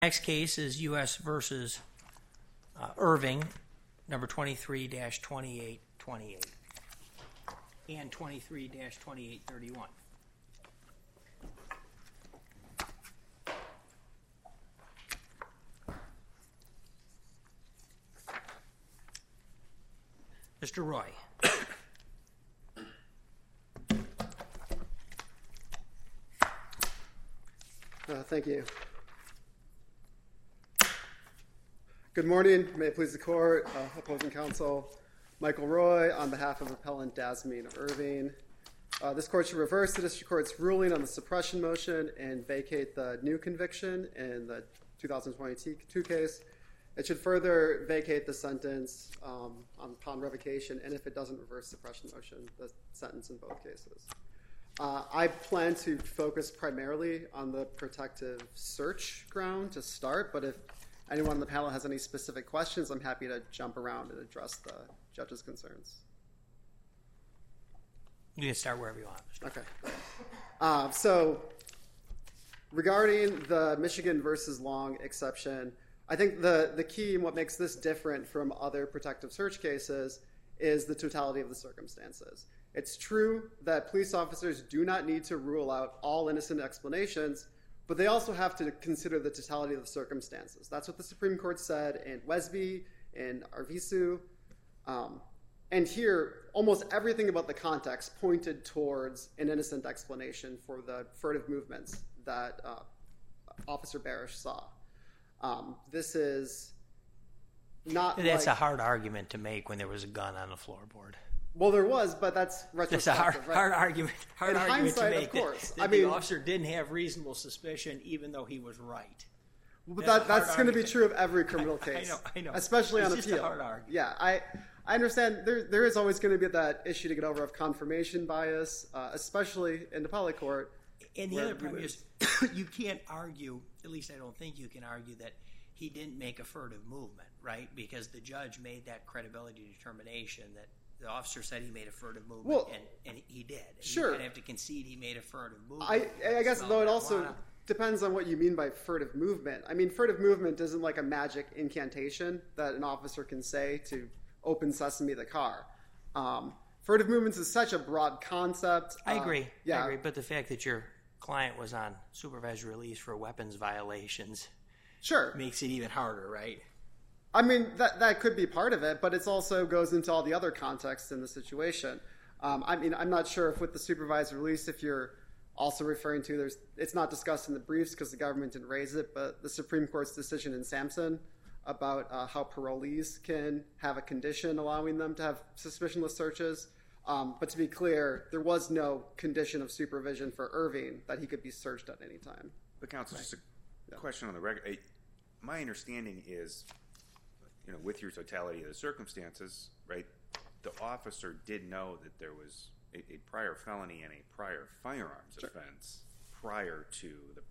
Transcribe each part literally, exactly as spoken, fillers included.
Next case is U S versus uh, Irving, number twenty-three dash twenty-eight twenty-eight and twenty-three dash twenty-eight thirty-one. Mister Roy. Uh, thank you. Good morning. May it please the court, uh, opposing counsel, Michael Roy, on behalf of appellant Dasmine Irving. Uh, this court should reverse the district court's ruling on the suppression motion and vacate the new conviction in the two thousand twenty-two case. It should further vacate the sentence um, upon revocation, and if it doesn't reverse suppression motion, the sentence in both cases. Uh, I plan to focus primarily on the protective search ground to start, but if anyone on the panel has any specific questions, I'm happy to jump around and address the judge's concerns. You can start wherever you want. Okay. Uh, so regarding the Michigan versus Long exception, I think the, the key and what makes this different from other protective search cases is the totality of the circumstances. It's true that police officers do not need to rule out all innocent explanations, but they also have to consider the totality of the circumstances. That's what the Supreme Court said in Wesby, in Arvizu. Um, and here, almost everything about the context pointed towards an innocent explanation for the furtive movements that uh, Officer Barish saw. Um, this is not That's like, a hard argument to make when there was a gun on the floorboard. Well, there was, but that's retrospective. That's a hard, right? hard argument. Hard In argument to hindsight, make. of course. That, that I mean, the officer didn't have reasonable suspicion, even though he was right. But that's that, that's going to be true of every criminal I, case. I know, I know. Especially it's on just appeal. A hard argument. Yeah, I, I understand. There, there is always going to be that issue to get over of confirmation bias, uh, especially in the appellate court. And the other problem is, you can't argue. At least I don't think you can argue that he didn't make a furtive movement, right? Because the judge made that credibility determination that the officer said he made a furtive movement, well, and, and he did. And sure. You kind of have to concede he made a furtive movement. I, I guess, though, it also depends on what you mean by furtive movement. I mean, furtive movement isn't like a magic incantation that an officer can say to open sesame the car. Um, furtive movements is such a broad concept. I agree. Uh, yeah. I agree. But the fact that your client was on supervised release for weapons violations sure. makes it even harder, right? I mean, that that could be part of it, but it also goes into all the other contexts in the situation. Um, I mean, I'm not sure if with the supervised release, if you're also referring to, there's it's not discussed in the briefs because the government didn't raise it, but the Supreme Court's decision in Sampson about uh, how parolees can have a condition allowing them to have suspicionless searches. Um, but to be clear, there was no condition of supervision for Irving that he could be searched at any time. But counsel, right. just a yeah. question on the record. My understanding is, you know, with your totality of the circumstances, right, the officer did know that there was a, a prior felony and a prior firearms sure. offense prior to the,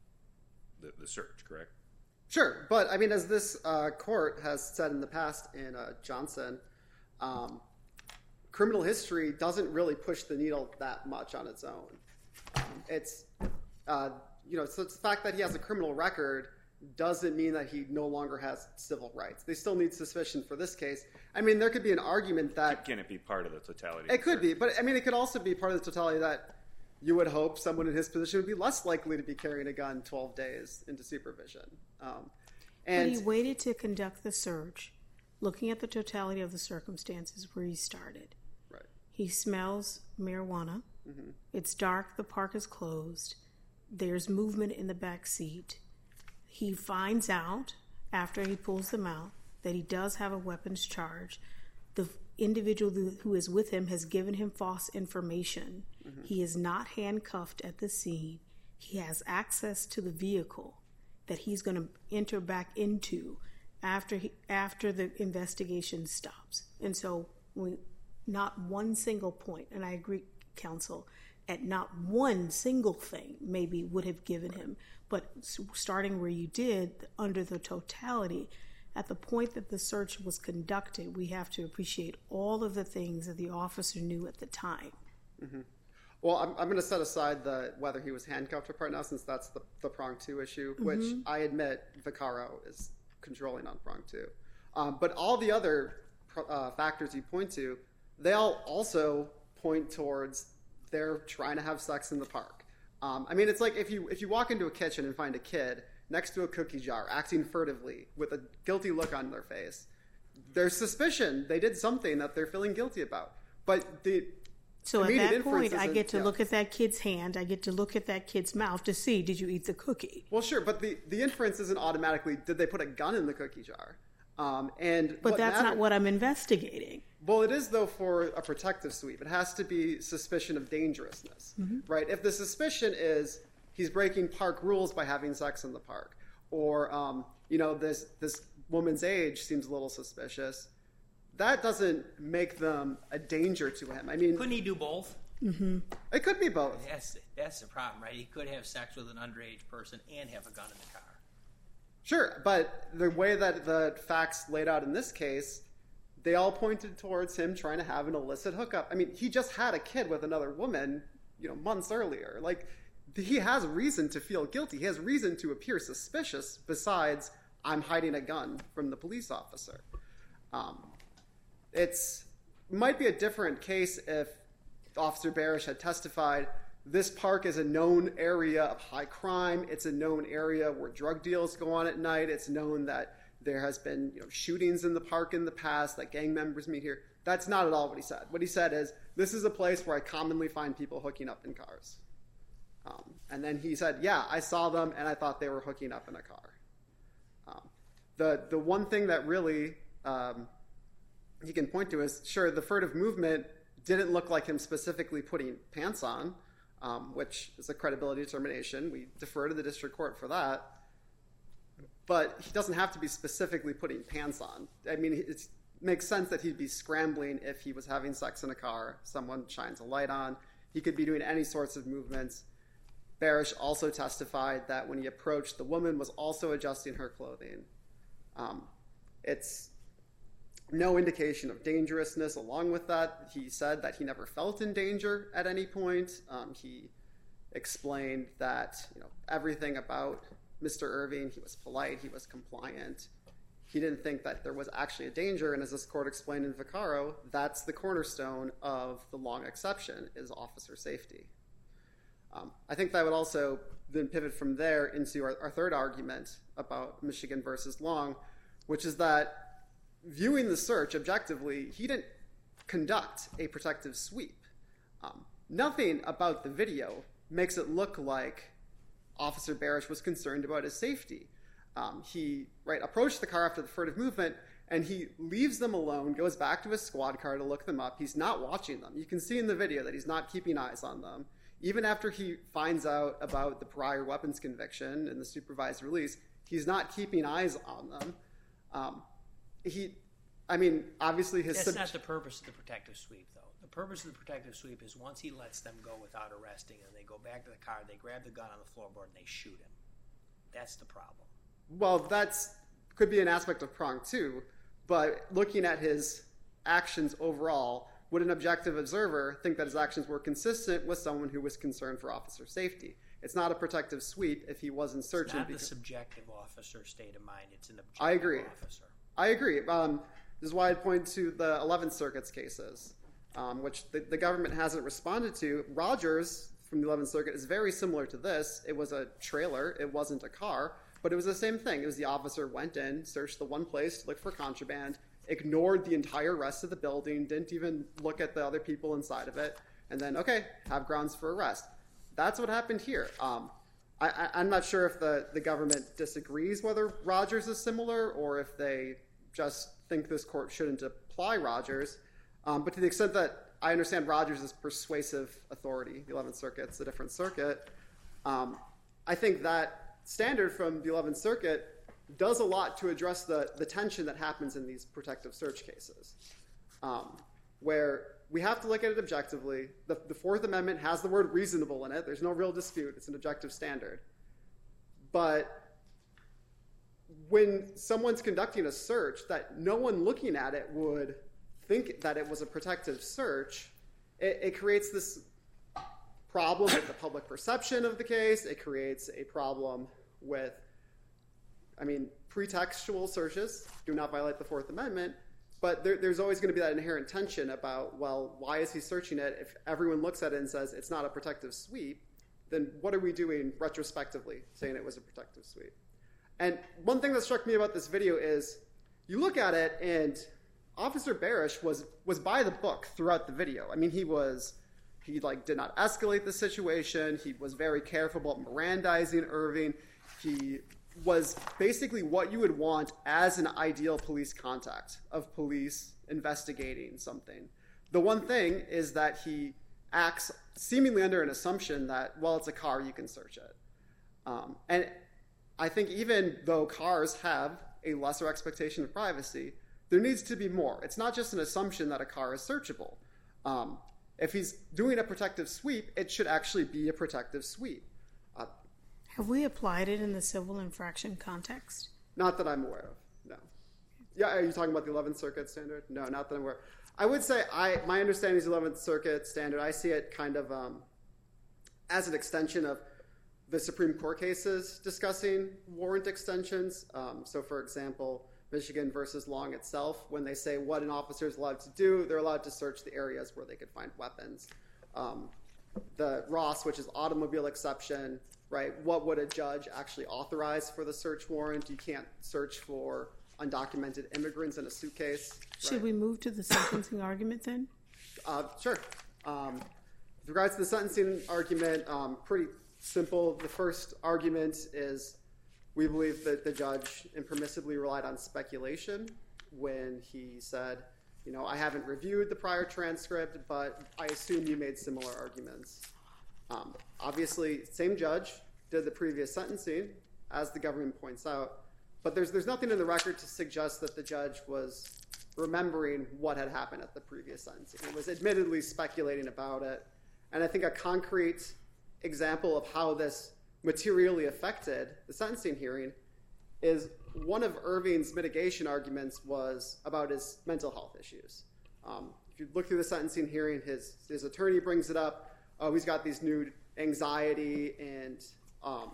the the search, correct? Sure, but I mean, as this uh, court has said in the past in uh, Johnson, um, criminal history doesn't really push the needle that much on its own. Um, it's, uh, you know, so it's the fact that he has a criminal record doesn't mean that he no longer has civil rights. They still need suspicion for this case. I mean, there could be an argument that... Can it be part of the totality? It could be, but I mean, it could also be part of the totality that you would hope someone in his position would be less likely to be carrying a gun twelve days into supervision. Um, and but he waited to conduct the search, looking at the totality of the circumstances where he started. Right. He smells marijuana. Mm-hmm. It's dark. The park is closed. There's movement in the back seat. He finds out, after he pulls them out, that he does have a weapons charge. The individual who is with him has given him false information. Mm-hmm. He is not handcuffed at the scene. He has access to the vehicle that he's going to enter back into after he, after the investigation stops. And so we, not one single point, and I agree, counsel, at not one single thing maybe would have given him, but starting where you did, under the totality, at the point that the search was conducted, we have to appreciate all of the things that the officer knew at the time. Mm-hmm. Well, I'm, I'm going to set aside the whether he was handcuffed part now, since that's the, the prong two issue, which mm-hmm. I admit Vaccaro is controlling on prong two. Um, but all the other uh, factors you point to, they all also point towards they're trying to have sex in the park. Um, I mean, it's like if you if you walk into a kitchen and find a kid next to a cookie jar acting furtively with a guilty look on their face, there's suspicion they did something that they're feeling guilty about. But the So at that point, I get to yeah. look at that kid's hand. I get to look at that kid's mouth to see, did you eat the cookie? Well, sure, but the, the inference isn't automatically, did they put a gun in the cookie jar? Um, and But that's matter- not what I'm investigating. Well, it is, though, for a protective sweep. It has to be suspicion of dangerousness, mm-hmm. right? If the suspicion is he's breaking park rules by having sex in the park, or, um, you know, this this woman's age seems a little suspicious, that doesn't make them a danger to him. I mean, couldn't he do both? Mm-hmm. It could be both. That's that's the problem, right? He could have sex with an underage person and have a gun in the car. Sure, but the way that the facts laid out in this case, they all pointed towards him trying to have an illicit hookup. I mean, he just had a kid with another woman, you know, months earlier. Like, he has reason to feel guilty. He has reason to appear suspicious. Besides, I'm hiding a gun from the police officer. Um, It's might be a different case if Officer Barish had testified, this park is a known area of high crime. It's a known area where drug deals go on at night. It's known that there has been, you know, shootings in the park in the past, that gang members meet here. That's not at all what he said. What he said is, this is a place where I commonly find people hooking up in cars. Um, and then he said, yeah, I saw them and I thought they were hooking up in a car. Um, the, the one thing that really... Um, he can point to is, sure, the furtive movement didn't look like him specifically putting pants on, um, which is a credibility determination. We defer to the district court for that. But he doesn't have to be specifically putting pants on. I mean, it makes sense that he'd be scrambling if he was having sex in a car, someone shines a light on. He could be doing any sorts of movements. Barish also testified that when he approached, the woman was also adjusting her clothing. Um, it's... no indication of dangerousness. Along with that, he said that he never felt in danger at any point. Um, he explained that, you know, everything about Mister Irving, he was polite, he was compliant. He didn't think that there was actually a danger, and as this court explained in Vaccaro, that's the cornerstone of the Long exception, is officer safety. Um, I think that would also then pivot from there into our, our third argument about Michigan versus Long, which is that viewing the search objectively, he didn't conduct a protective sweep. Um, nothing about the video makes it look like Officer Barish was concerned about his safety. Um, he right approached the car after the furtive movement, and he leaves them alone, goes back to his squad car to look them up. He's not watching them. You can see in the video that he's not keeping eyes on them. Even after he finds out about the prior weapons conviction and the supervised release, he's not keeping eyes on them. Um, He, I mean, obviously his... That's sub- not the purpose of the protective sweep, though. The purpose of the protective sweep is once he lets them go without arresting and they go back to the car, they grab the gun on the floorboard and they shoot him. That's the problem. Well, that's could be an aspect of prong two, but looking at his actions overall, would an objective observer think that his actions were consistent with someone who was concerned for officer safety? It's not a protective sweep if he wasn't searching... It's not because... the subjective officer state of mind. It's an objective I agree. officer. I agree. Um, this is why I'd point to the eleventh Circuit's cases, um, which the, the government hasn't responded to. Rogers from the eleventh Circuit is very similar to this. It was a trailer. It wasn't a car, but it was the same thing. It was the officer went in, searched the one place, looked for contraband, ignored the entire rest of the building, didn't even look at the other people inside of it, and then, okay, have grounds for arrest. That's what happened here. Um, I, I, I'm not sure if the, the government disagrees whether Rogers is similar or if they just think this court shouldn't apply Rogers. Um, but to the extent that I understand Rogers is persuasive authority, the eleventh Circuit's a different circuit, um, I think that standard from the eleventh Circuit does a lot to address the, the tension that happens in these protective search cases, um, where we have to look at it objectively. The, the Fourth Amendment has the word reasonable in it. There's no real dispute. It's an objective standard. But when someone's conducting a search that no one looking at it would think that it was a protective search, it, it creates this problem with the public perception of the case. It creates a problem with, I mean, pretextual searches do not violate the Fourth Amendment, but there, there's always going to be that inherent tension about, well, why is he searching it? If everyone looks at it and says it's not a protective sweep, then what are we doing retrospectively saying it was a protective sweep? And one thing that struck me about this video is you look at it and Officer Barish was was by the book throughout the video. I mean, he was, he like did not escalate the situation. He was very careful about Mirandizing Irving. He was basically what you would want as an ideal police contact of police investigating something. The one thing is that he acts seemingly under an assumption that, well, it's a car, you can search it. Um, and I think even though cars have a lesser expectation of privacy, there needs to be more. It's not just an assumption that a car is searchable. Um, if he's doing a protective sweep, it should actually be a protective sweep. Uh, Have we applied it in the civil infraction context? Not that I'm aware of, no. Yeah, are you talking about the eleventh Circuit standard? No, not that I'm aware. I would say I my understanding is the eleventh Circuit standard. I see it kind of um, as an extension of the Supreme Court cases discussing warrant extensions. Um, so, for example, Michigan versus Long itself, when they say what an officer is allowed to do, they're allowed to search the areas where they could find weapons. Um, the Ross, which is automobile exception, right? What would a judge actually authorize for the search warrant? You can't search for undocumented immigrants in a suitcase. Should right? we move to the sentencing argument then? Uh, sure. Um, with regards to the sentencing argument, um, pretty simple. The first argument is we believe that the judge impermissibly relied on speculation when he said, you know, I haven't reviewed the prior transcript, but I assume you made similar arguments. Um, obviously, same judge did the previous sentencing, as the government points out, but there's there's nothing in the record to suggest that the judge was remembering what had happened at the previous sentencing. It was admittedly speculating about it, and I think a concrete example of how this materially affected the sentencing hearing is one of Irving's mitigation arguments was about his mental health issues. Um, if you look through the sentencing hearing, his his attorney brings it up. Oh, he's got these new anxiety and um,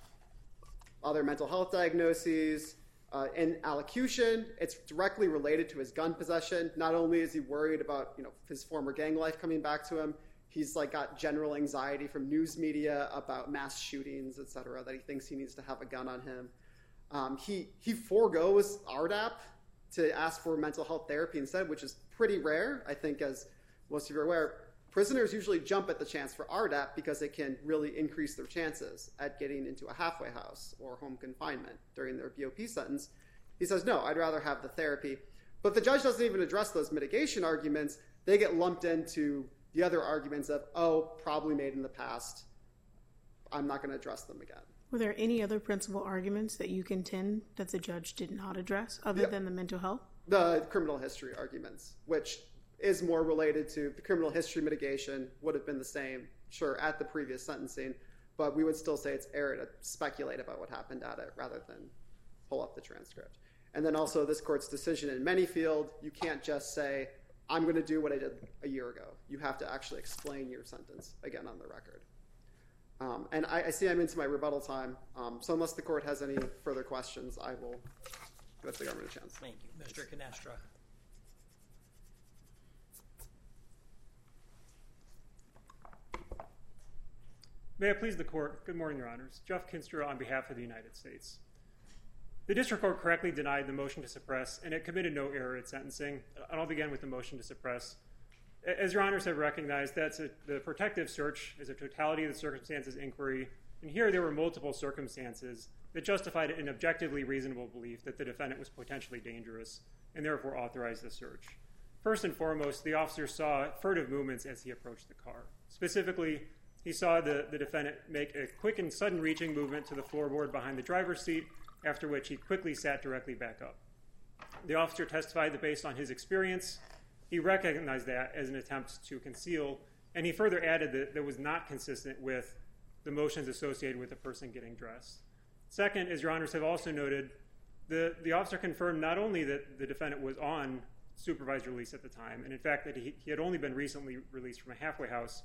other mental health diagnoses. Uh, and allocution, it's directly related to his gun possession. Not only is he worried about, you know, his former gang life coming back to him, he's like got general anxiety from news media about mass shootings, et cetera, that he thinks he needs to have a gun on him. Um, he he forgoes R D A P to ask for mental health therapy instead, which is pretty rare. I think, as most of you are aware, prisoners usually jump at the chance for R D A P because it can really increase their chances at getting into a halfway house or home confinement during their B O P sentence. He says, no, I'd rather have the therapy. But the judge doesn't even address those mitigation arguments. They get lumped into the other arguments of, oh, probably made in the past. I'm not going to address them again. Were there any other principal arguments that you contend that the judge did not address other yeah. than the mental health? The criminal history arguments, which is more related to the criminal history mitigation, would have been the same, sure, at the previous sentencing, but we would still say it's error to speculate about what happened at it rather than pull up the transcript. And then also this court's decision in Manyfield, you can't just say, I'm going to do what I did a year ago. You have to actually explain your sentence, again, on the record. Um, and I, I see I'm into my rebuttal time, um, so unless the court has any further questions, I will give the government a chance. Thank you. Mister Canestra. May it please the court. Good morning, Your Honors. Jeff Kinstra on behalf of the United States. The district court correctly denied the motion to suppress, and it committed no error at sentencing. And I'll begin with the motion to suppress. As Your Honors have recognized, that's a, the protective search is a totality of the circumstances inquiry. And here there were multiple circumstances that justified an objectively reasonable belief that the defendant was potentially dangerous and therefore authorized the search. First and foremost, the officer saw furtive movements as he approached the car. Specifically, he saw the, the defendant make a quick and sudden reaching movement to the floorboard behind the driver's seat, after which he quickly sat directly back up. The officer testified that based on his experience, he recognized that as an attempt to conceal, and he further added that that was not consistent with the motions associated with the person getting dressed. Second, as Your Honors have also noted, the, the officer confirmed not only that the defendant was on supervised release at the time, and in fact that he, he had only been recently released from a halfway house,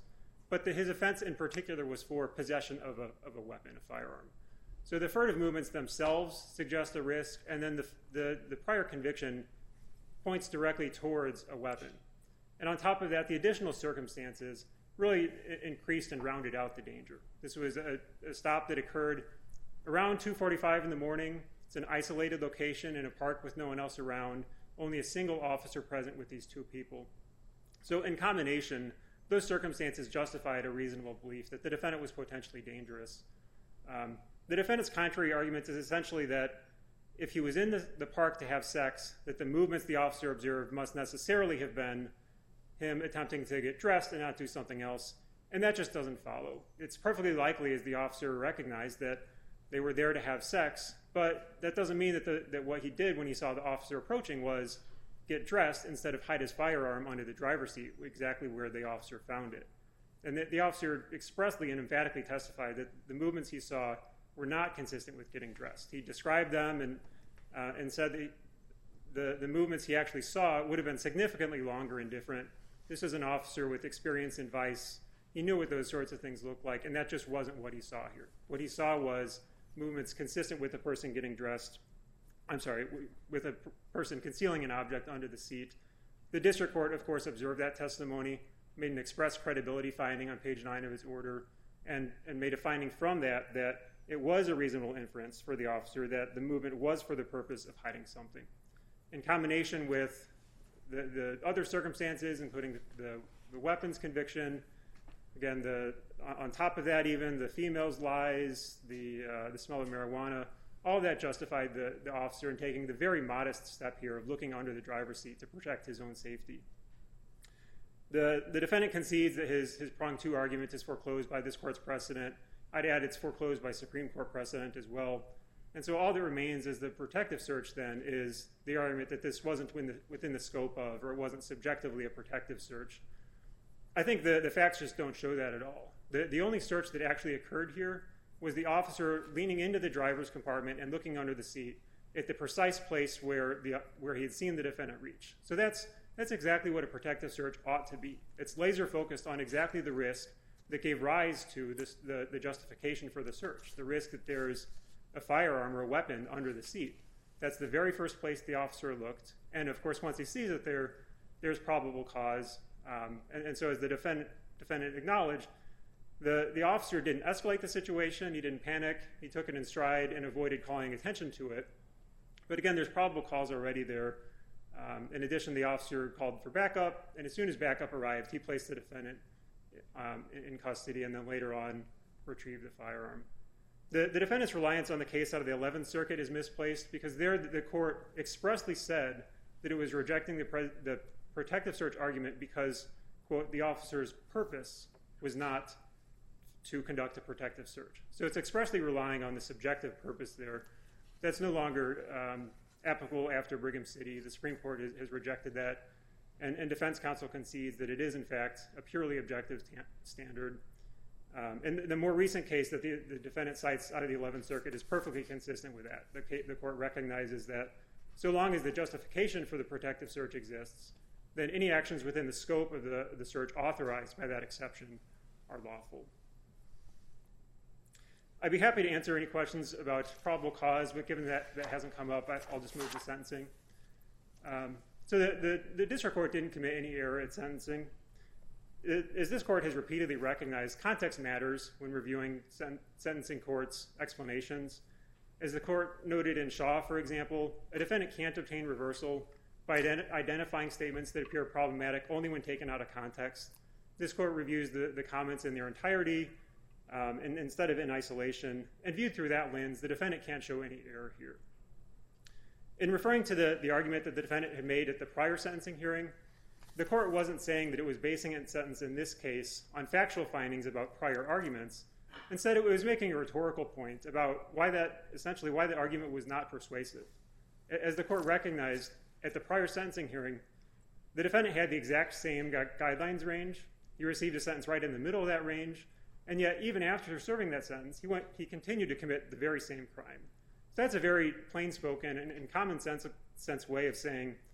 but the, his offense in particular was for possession of a, of a weapon, a firearm. So the furtive movements themselves suggest a risk, and then the, the, the prior conviction points directly towards a weapon. And on top of that, the additional circumstances really increased and rounded out the danger. This was a, a stop that occurred around two forty-five in the morning. It's an isolated location in a park with no one else around, only a single officer present with these two people. So in combination, those circumstances justified a reasonable belief that the defendant was potentially dangerous. Um, the defendant's contrary argument is essentially that if he was in the, the park to have sex, that the movements the officer observed must necessarily have been him attempting to get dressed and not do something else, and that just doesn't follow. It's perfectly likely, as the officer recognized, that they were there to have sex, but that doesn't mean that, the, that what he did when he saw the officer approaching was get dressed instead of hide his firearm under the driver's seat, exactly where the officer found it. And the, the officer expressly and emphatically testified that the movements he saw were not consistent with getting dressed. He described them and, uh, and said that the, the movements he actually saw would have been significantly longer and different. This is an officer with experience in vice. He knew what those sorts of things looked like, and that just wasn't what he saw here. What he saw was movements consistent with a person getting dressed, I'm sorry, with a person concealing an object under the seat. The district court, of course, observed that testimony, made an express credibility finding on page nine of his order, and, and made a finding from that that it was a reasonable inference for the officer that the movement was for the purpose of hiding something. In combination with the, the other circumstances, including the, the, the weapons conviction, again, the, on top of that even, the female's lies, the, uh, the smell of marijuana, all of that justified the, the officer in taking the very modest step here of looking under the driver's seat to protect his own safety. The, the defendant concedes that his, his prong two argument is foreclosed by this court's precedent. I'd add it's foreclosed by Supreme Court precedent as well. And so all that remains is the protective search then is the argument that this wasn't within the, within the scope of, or it wasn't subjectively a protective search. I think the, the facts just don't show that at all. The, the only search that actually occurred here was the officer leaning into the driver's compartment and looking under the seat at the precise place where, the, where he had seen the defendant reach. So that's, that's exactly what a protective search ought to be. It's laser focused on exactly the risk that gave rise to this, the, the justification for the search, the risk that there's a firearm or a weapon under the seat. That's the very first place the officer looked. And of course, once he sees it there, there's probable cause. Um, and, and so as the defendant, defendant acknowledged, the, the officer didn't escalate the situation, he didn't panic, he took it in stride and avoided calling attention to it. But again, there's probable cause already there. Um, in addition, the officer called for backup, and as soon as backup arrived, he placed the defendant um, in, in custody and then later on retrieved the firearm. The, the defendant's reliance on the case out of the eleventh Circuit is misplaced because there the court expressly said that it was rejecting the, pre, the protective search argument because, quote, the officer's purpose was not to conduct a protective search. So it's expressly relying on the subjective purpose there. That's no longer um, applicable after Brigham City. The Supreme Court has, has rejected that, and, and defense counsel concedes that it is, in fact, a purely objective t- standard. Um, and the more recent case that the, the defendant cites out of the eleventh Circuit is perfectly consistent with that. The, the court recognizes that so long as the justification for the protective search exists, then any actions within the scope of the, the search authorized by that exception are lawful. I'd be happy to answer any questions about probable cause, but given that that hasn't come up, I'll just move to sentencing. Um, so the, the, the district court didn't commit any error at sentencing. As this court has repeatedly recognized, context matters when reviewing sen- sentencing courts' explanations. As the court noted in Shaw, for example, a defendant can't obtain reversal by ident- identifying statements that appear problematic only when taken out of context. This court reviews the, the comments in their entirety um, and instead of in isolation, and viewed through that lens, the defendant can't show any error here. In referring to the, the argument that the defendant had made at the prior sentencing hearing, the court wasn't saying that it was basing its sentence in this case on factual findings about prior arguments. Instead, it was making a rhetorical point about why that, essentially why the argument was not persuasive. As the court recognized at the prior sentencing hearing, the defendant had the exact same gu- guidelines range. He received a sentence right in the middle of that range, and yet even after serving that sentence, he went, he continued to commit the very same crime. So that's a very plain-spoken and, and common sense, sense way of saying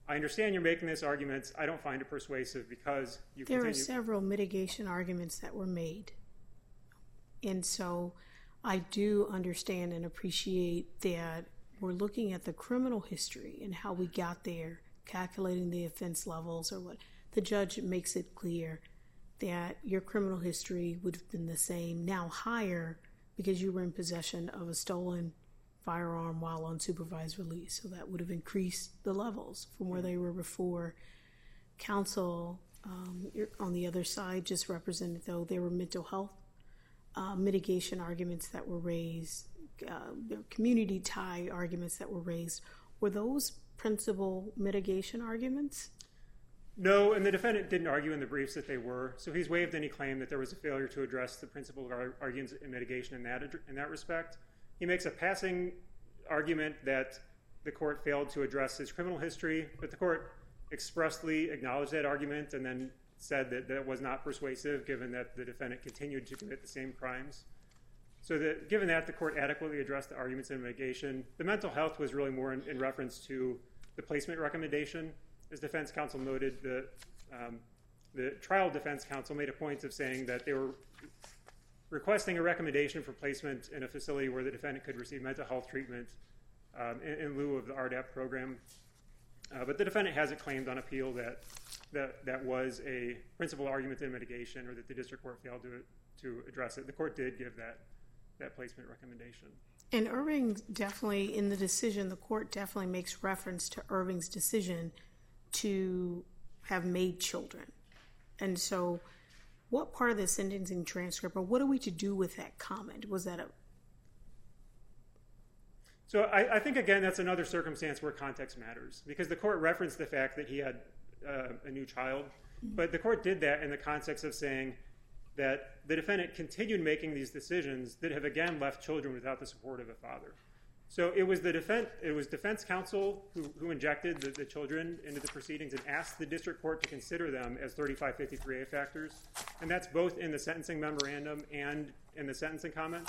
I understand you're making this argument. I don't find it persuasive because you there continue. are several mitigation arguments that were made. And so I do understand and appreciate that we're looking at the criminal history and how we got there, calculating the offense levels or what. The judge makes it clear that your criminal history would have been the same, now higher, because you were in possession of a stolen firearm while on supervised release. So that would have increased the levels from where they were before. Counsel um, on the other side just represented, though, there were mental health uh, mitigation arguments that were raised, uh, community tie arguments that were raised. Were those principal mitigation arguments? No, and the defendant didn't argue in the briefs that they were. So he's waived any claim that there was a failure to address the principal arguments in mitigation in that in that respect. He makes a passing argument that the court failed to address his criminal history, but the court expressly acknowledged that argument and then said that that was not persuasive given that the defendant continued to commit the same crimes. So that, given that, the court adequately addressed the arguments in mitigation. The mental health was really more in, in reference to the placement recommendation. As defense counsel noted, the, um, the trial defense counsel made a point of saying that they were requesting a recommendation for placement in a facility where the defendant could receive mental health treatment um, in, in lieu of the R D A P program. Uh, but the defendant hasn't claimed on appeal that, that that was a principal argument in mitigation or that the district court failed to, to address it. The court did give that, that placement recommendation. And Irving definitely, in the decision, the court definitely makes reference to Irving's decision to have made children. And so what part of the sentencing transcript, or what are we to do with that comment? Was that a... So I, I think, again, that's another circumstance where context matters, because the court referenced the fact that he had uh, a new child, but the court did that in the context of saying that the defendant continued making these decisions that have, again, left children without the support of a father. So it was the defense, it was defense counsel who, who injected the, the children into the proceedings and asked the district court to consider them as thirty-five fifty-three A factors. And that's both in the sentencing memorandum and in the sentencing comments.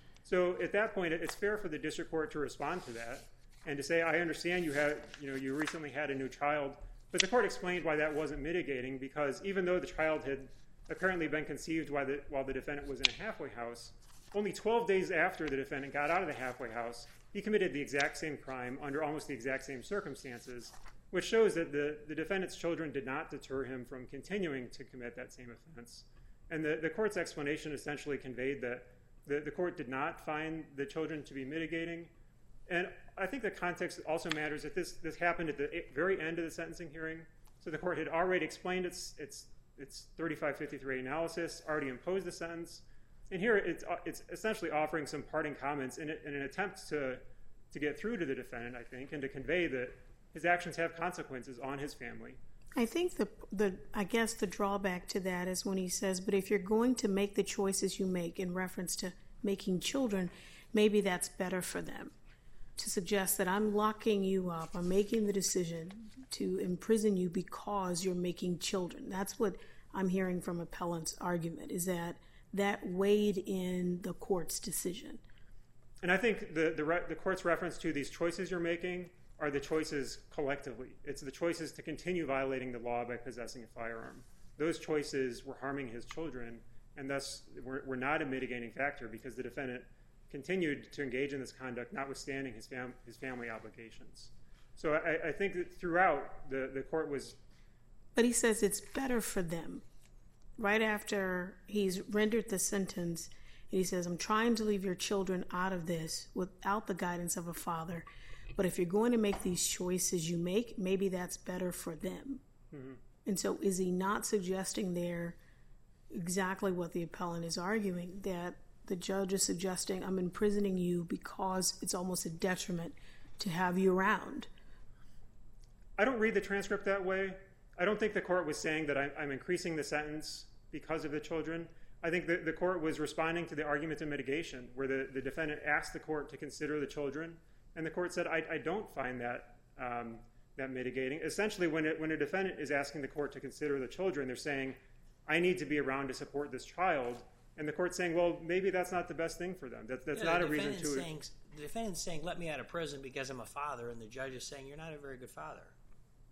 So at that point, it's fair for the district court to respond to that and to say, I understand you had, you know, you recently had a new child, but the court explained why that wasn't mitigating, because even though the child had apparently been conceived while the, while the defendant was in a halfway house, only twelve days after the defendant got out of the halfway house, he committed the exact same crime under almost the exact same circumstances, which shows that the, the defendant's children did not deter him from continuing to commit that same offense. And the, the court's explanation essentially conveyed that the, the court did not find the children to be mitigating. And I think the context also matters that this, this happened at the very end of the sentencing hearing. So the court had already explained its, its, its thirty-five fifty-three analysis, already imposed the sentence. And here it's, it's essentially offering some parting comments in, in an attempt to, to get through to the defendant, I think, and to convey that his actions have consequences on his family. I think the, the I guess the drawback to that is when he says, but if you're going to make the choices you make in reference to making children, maybe that's better for them. To suggest that I'm locking you up, I'm making the decision to imprison you because you're making children. That's what I'm hearing from appellant's argument, is that that weighed in the court's decision. And I think the, the, re- the court's reference to these choices you're making are the choices collectively. It's the choices to continue violating the law by possessing a firearm. Those choices were harming his children, and thus were, were not a mitigating factor because the defendant continued to engage in this conduct, notwithstanding his, fam- his family obligations. So I, I think that throughout, the, the court was... But he says it's better for them. Right after he's rendered the sentence, and he says, I'm trying to leave your children out of this without the guidance of a father. But if you're going to make these choices you make, maybe that's better for them. Mm-hmm. And so is he not suggesting there exactly what the appellant is arguing, that the judge is suggesting I'm imprisoning you because it's almost a detriment to have you around? I don't read the transcript that way. I don't think the court was saying that I'm, I'm increasing the sentence because of the children. I think the, the court was responding to the argument of mitigation, where the, the defendant asked the court to consider the children, and the court said, I, I don't find that um, that mitigating. Essentially, when, it, when a defendant is asking the court to consider the children, they're saying, I need to be around to support this child, and the court's saying, well, maybe that's not the best thing for them. That, that's yeah, not a reason to... Saying, the defendant's saying, let me out of prison because I'm a father, and the judge is saying, you're not a very good father.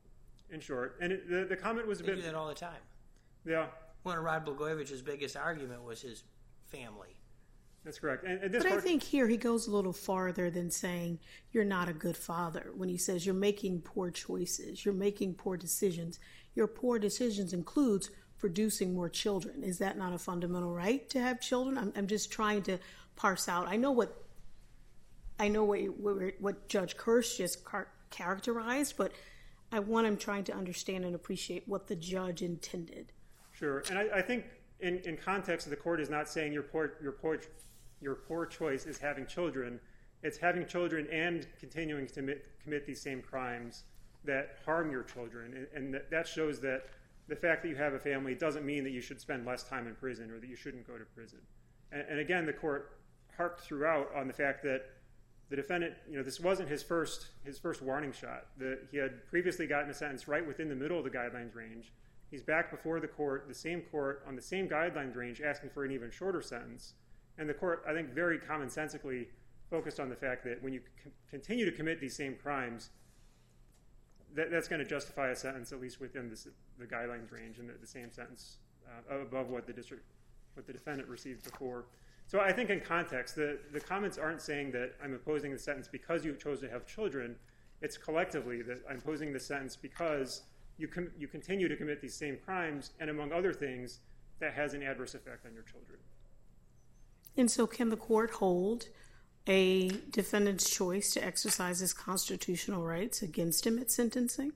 in short. And it, the, the comment was a They bit... do that all the time. Yeah. One of Rod Blagojevich's biggest argument was his family. That's correct. And, and this But court, I think here he goes a little farther than saying you're not a good father when he says you're making poor choices, you're making poor decisions. Your poor decisions includes producing more children. Is that not a fundamental right to have children? I'm, I'm just trying to parse out. I know what I know what what, what Judge Kirsch just car- characterized, but I want him trying to understand and appreciate what the judge intended. Sure. And I, I think in, in context, the court is not saying your poor, your poor, your poor choice is having children. It's having children and continuing to commit, commit these same crimes that harm your children. And, and that, that shows that the fact that you have a family doesn't mean that you should spend less time in prison or that you shouldn't go to prison. And, and again, the court harped throughout on the fact that the defendant, you know, this wasn't his first his first warning shot. The, he had previously gotten a sentence right within the middle of the guidelines range. He's back before the court, the same court, on the same guidelines range, asking for an even shorter sentence. And the court, I think, very commonsensically focused on the fact that when you c- continue to commit these same crimes, that, that's going to justify a sentence at least within this, the guidelines range and the, the same sentence uh, above what the district, what the defendant received before. So I think in context, the, the comments aren't saying that I'm opposing the sentence because you chose to have children. It's collectively that I'm opposing the sentence because you com- you continue to commit these same crimes, and among other things, that has an adverse effect on your children. And so can the court hold a defendant's choice to exercise his constitutional rights against him at sentencing?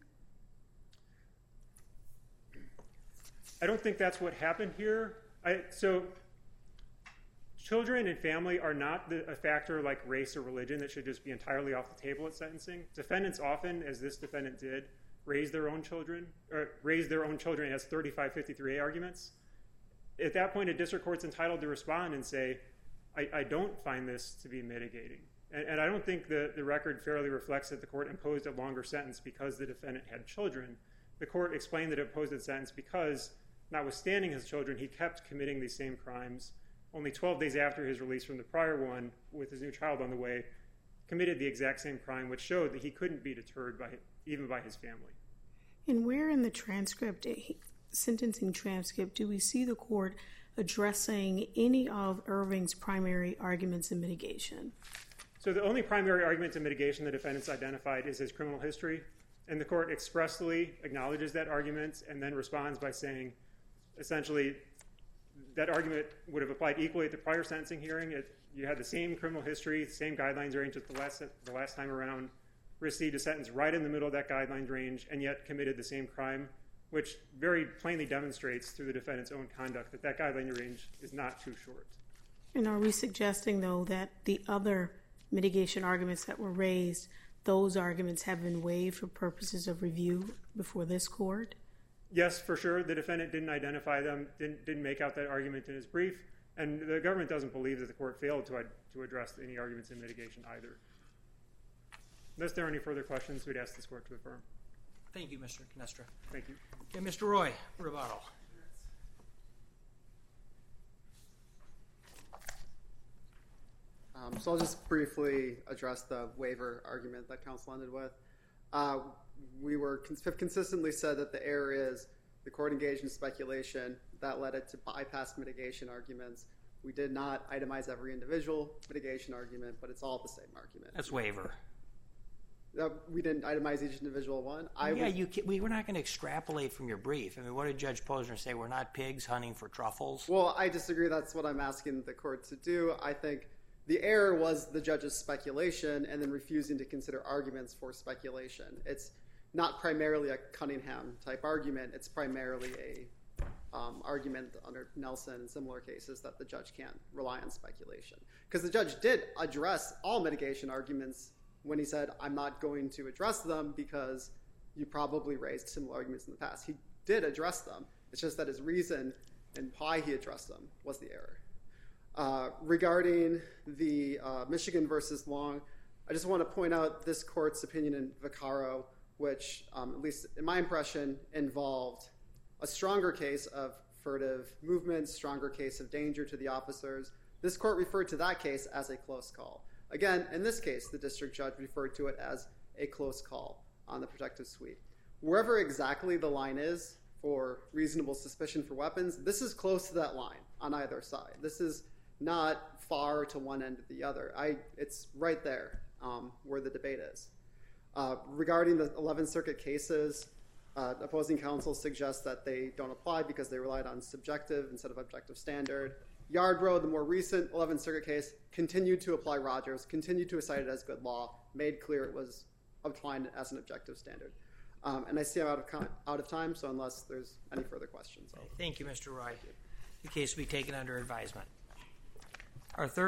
I don't think that's what happened here. I, so children and family are not the, a factor like race or religion that should just be entirely off the table at sentencing. Defendants often, as this defendant did, raise their own children, or raise their own children as thirty-five fifty-three A arguments. At that point, a district court's entitled to respond and say, I, I don't find this to be mitigating. And, and I don't think the, the record fairly reflects that the court imposed a longer sentence because the defendant had children. The court explained that it imposed the sentence because, notwithstanding his children, he kept committing these same crimes. Only twelve days after his release from the prior one, with his new child on the way, committed the exact same crime, which showed that he couldn't be deterred by even by his family. And where in the transcript, sentencing transcript, do we see the court addressing any of Irving's primary arguments in mitigation? So the only primary argument in mitigation the defendant's identified is his criminal history, and the court expressly acknowledges that argument and then responds by saying, essentially, that argument would have applied equally at the prior sentencing hearing. It, you had the same criminal history, same guidelines range as the last, the last time around, received a sentence right in the middle of that guidelines range, and yet committed the same crime, which very plainly demonstrates through the defendant's own conduct that that guideline range is not too short. And are we suggesting, though, that the other mitigation arguments that were raised, those arguments have been waived for purposes of review before this court? Yes, for sure. The defendant didn't identify them, didn't, didn't make out that argument in his brief, and the government doesn't believe that the court failed to, to address any arguments in mitigation either. Unless there are any further questions, we'd ask this court to affirm. Thank you, Mister Canestra. Thank you. Okay, Mister Roy, rebuttal. Um, so I'll just briefly address the waiver argument that counsel ended with. Uh, we were have consistently said that the error is the court engaged in speculation that led it to bypass mitigation arguments. We did not itemize every individual mitigation argument, but it's all the same argument. That's waiver. Uh, we didn't itemize each individual one. I yeah, would, you can, we were not going to extrapolate from your brief. I mean, what did Judge Posner say? We're not pigs hunting for truffles? Well, I disagree. That's what I'm asking the court to do. I think the error was the judge's speculation and then refusing to consider arguments for speculation. It's not primarily a Cunningham-type argument. It's primarily a um, argument under Nelson and similar cases that the judge can't rely on speculation. Because the judge did address all mitigation arguments when he said, I'm not going to address them because you probably raised similar arguments in the past. He did address them. It's just that his reason and why he addressed them was the error. Uh, regarding the uh, Michigan versus Long, I just want to point out this court's opinion in Vaccaro, which, um, at least in my impression, involved a stronger case of furtive movements, stronger case of danger to the officers. This court referred to that case as a close call. Again, in this case, the district judge referred to it as a close call on the protective suite. wherever exactly the line is for reasonable suspicion for weapons, this is close to that line on either side. This is not far to one end or the other. I, it's right there um, where the debate is. Uh, regarding the eleventh Circuit cases, uh, opposing counsel suggests that they don't apply because they relied on subjective instead of objective standard. Yarbrough, the more recent eleventh Circuit case, continued to apply Rogers, continued to cite it as good law, made clear it was applied as an objective standard. Um, and I see I'm out of, con- out of time, so unless there's any further questions. I'll... Thank you, Mister Roy. The case will be taken under advisement. Our third